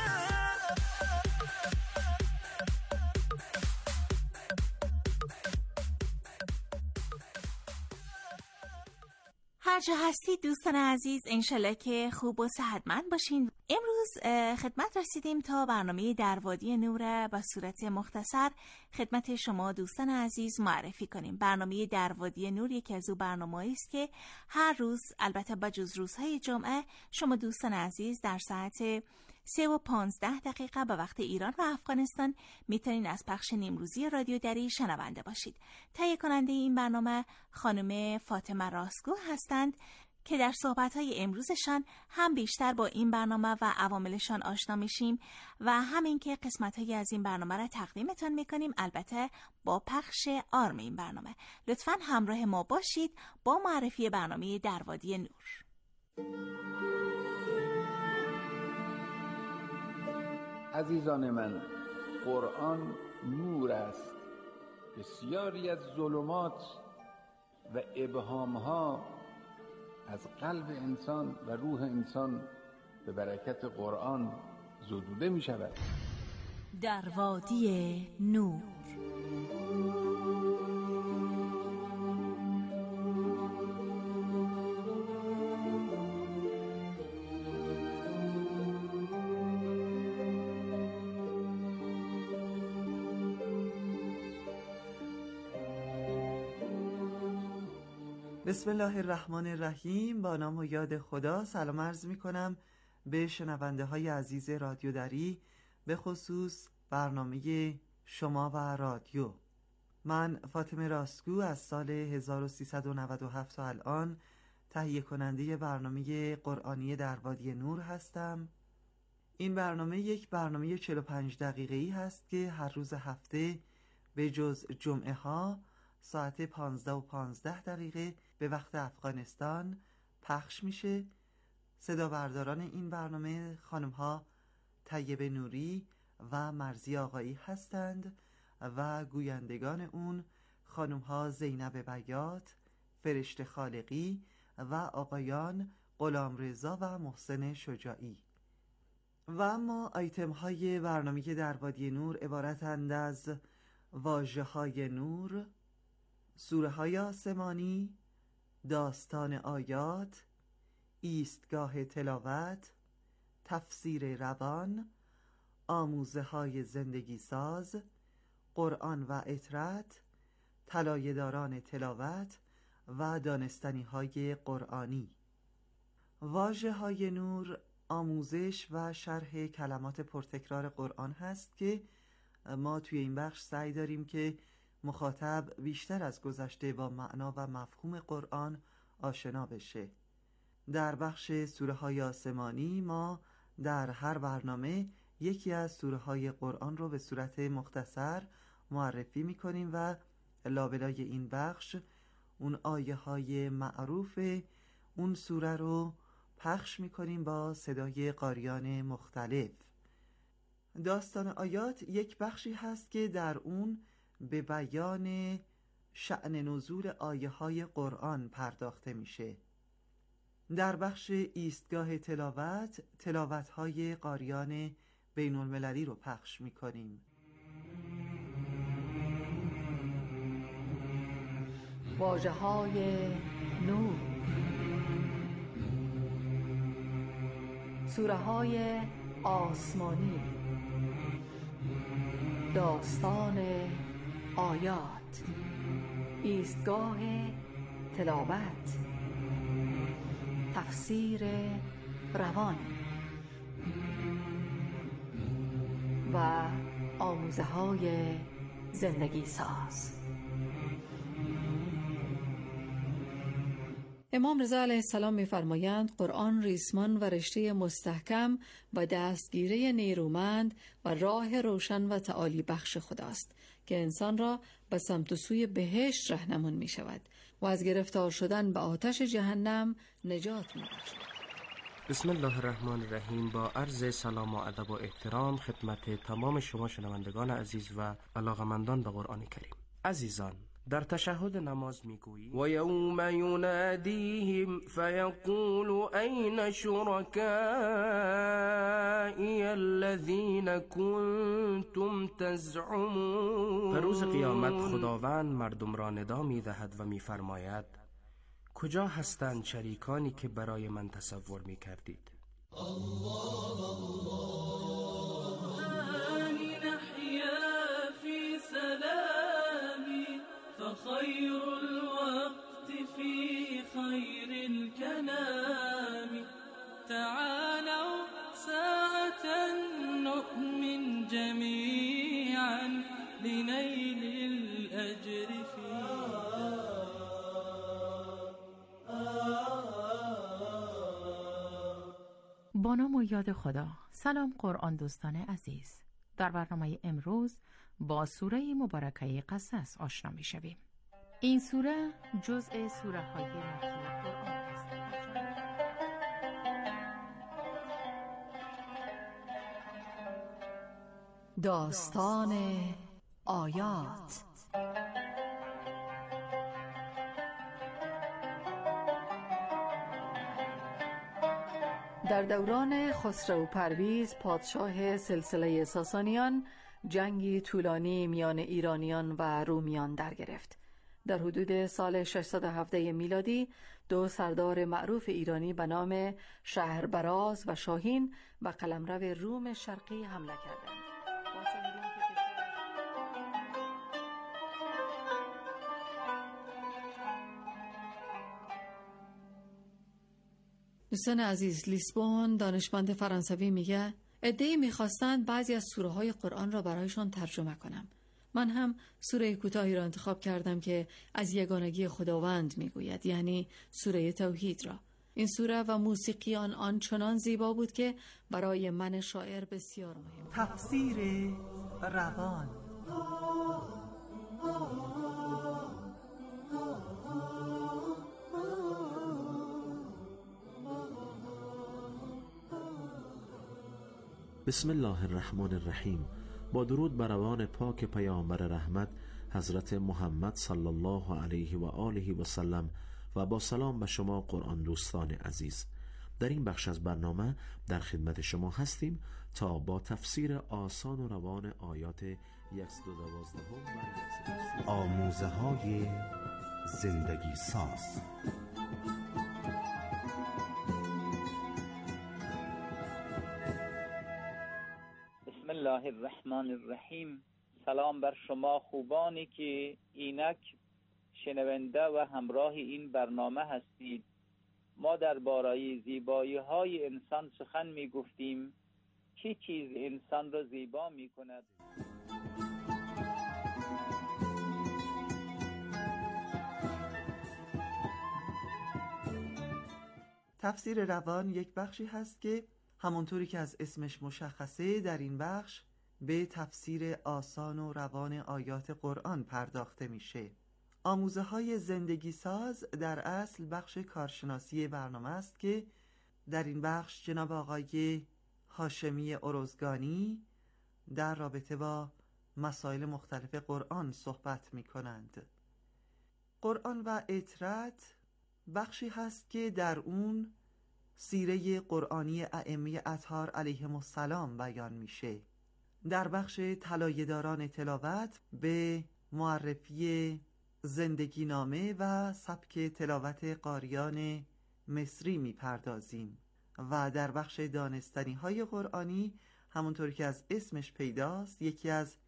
هر جا هستید دوستان عزیز، انشالله که خوب و صحتمند باشین. امروز خدمت رسیدیم تا برنامه در وادی نور با صورت مختصر خدمت شما دوستان عزیز معرفی کنیم. برنامه در وادی نور یکی از او برنامه‌ای است که هر روز، البته با جز روزهای جمعه، شما دوستان عزیز در ساعت 3:15 به وقت ایران و افغانستان میتونین از پخش نیمروزی رادیو دری شنونده باشید. تهیه کننده این برنامه خانم فاطمه راستگو هستند که در صحبت‌های امروزشان هم بیشتر با این برنامه و عواملشان آشنا میشیم و همین که قسمت‌هایی از این برنامه را تقدیمتان میکنیم، البته با پخش آرم این برنامه. لطفاً همراه ما باشید با معرفی برنامه در وادی نور. عزیزان من، قرآن نور است. بسیاری از ظلمات و ابهامها از قلب انسان و روح انسان به برکت قرآن زدوده می شود. در وادی نور. بسم الله الرحمن الرحیم. با نام و یاد خدا سلام عرض می کنم به شنونده های عزیز رادیو دری، به خصوص برنامه شما و رادیو. من فاطمه راستگو از سال 1397 تا الان تهیه کننده برنامه قرآنی در وادی نور هستم. این برنامه یک برنامه 45 دقیقه‌ای هست که هر روز هفته به جز جمعه ها ساعت 15:15 به وقت افغانستان پخش میشه. صدا برداران این برنامه خانم ها طیبه نوری و مرزی آقایی هستند و گویندگان اون خانم ها زینب بیات، فرشته خالقی و آقایان غلامرضا و محسن شجاعی. و اما آیتم های برنامه در وادی نور عبارتند از واژه های نور، سوره های آسمانی، داستان آیات، ایستگاه تلاوت، تفسیر روان، آموزه های زندگی ساز، قرآن و اطرت، طلایه‌داران تلاوت و دانستنی های قرآنی. واژه های نور آموزش و شرح کلمات پرتکرار قرآن هست که ما توی این بخش سعی داریم که مخاطب بیشتر از گذشته با معنا و مفهوم قرآن آشنا بشه. در بخش سوره های آسمانی ما در هر برنامه یکی از سوره های قرآن رو به صورت مختصر معرفی میکنیم و لابلای این بخش اون آیه های معروف اون سوره رو پخش میکنیم با صدای قاریان مختلف. داستان آیات یک بخشی هست که در اون به بیان شأن نزول آیه های قرآن پرداخته میشه. در بخش ایستگاه تلاوت، تلاوت های قاریان بین المللی رو پخش میکنیم. واژه های نور، سوره های آسمانی، داستان آیات، ایستگاه تلاوت، تفسیر روان، و آموزه های زندگی ساز. امام رضا علیه السلام می‌فرمایند قرآن ریسمان و رشته مستحکم و دستگیره نیرومند و راه روشن و تعالی بخش خداست که انسان را به سمت و سوی بهشت راهنمون می‌شود و از گرفتار شدن به آتش جهنم نجات می‌بخشد. بسم الله الرحمن الرحیم. با عرض سلام و ادب و احترام خدمت تمام شما شنوندگان عزیز و علاقمندان به قرآن کریم. عزیزان، در تشهد نماز میگویی و یوم ینادیهم فیقول این شرکائی الذین کنتم تزعمون. در روز قیامت خداوند مردم را ندا میدهد و میفرماید کجا هستند شریکانی که برای من تصور میکردید؟ خير الوقت في خير الكلام تعالوا ساعة نؤمن جميعا لنيل الأجر با نام و یاد خدا. سلام قرآن دوستان عزیز. در برنامه امروز با سوره مبارکه قصص آشنا می شویم. این سوره جزء سوره های مکی قرآن است. داستان آیات. در دوران خسرو پرویز پادشاه سلسله ساسانیان جنگی طولانی میان ایرانیان و رومیان در گرفت. در حدود سال 617 میلادی دو سردار معروف ایرانی به نام شهربراز و شاهین و قلمرو روم شرقی حمله کردند. دوستان عزیز، لیسبون دانشمند فرانسوی میگه عده‌ای میخواستند بعضی از سوره های قرآن را برایشان ترجمه کنم. من هم سوره کوتاهی را انتخاب کردم که از یگانگی خداوند میگوید، یعنی سوره توحید را. این سوره و موسیقی آن چنان زیبا بود که برای من شاعر بسیار مهم. تفسیر روان. بسم الله الرحمن الرحیم. با درود بر روان پاک پیامبر رحمت حضرت محمد صلی الله علیه و آله و سلم و با سلام به شما قرآن دوستان عزیز. در این بخش از برنامه در خدمت شما هستیم تا با تفسیر آسان و روان آیات 112 و آموزه های زندگی ساز. بسم الله الرحمن الرحیم. سلام بر شما خوبانی که اینک شنونده و همراه این برنامه هستید. ما درباره زیبایی های انسان سخن می گفتیم. چه چیز انسان را زیبا می کند؟ تفسیر روان یک بخشی هست که همونطوری که از اسمش مشخصه در این بخش به تفسیر آسان و روان آیات قرآن پرداخته میشه. آموزه های زندگی ساز در اصل بخش کارشناسی برنامه است که در این بخش جناب آقای هاشمی ارزگانی در رابطه با مسائل مختلف قرآن صحبت می کنند. قرآن و اطرت بخشی هست که در اون سیره قرآنی ائمه اطهار علیهم السلام بیان میشه. در بخش طلایه‌داران تلاوت به معرفی زندگی نامه و سبک تلاوت قاریان مصری میپردازیم و در بخش دانستنی های قرآنی همونطور که از اسمش پیداست یکی از